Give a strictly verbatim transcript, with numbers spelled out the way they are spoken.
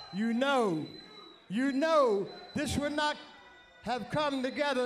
you know, you know this would not have come together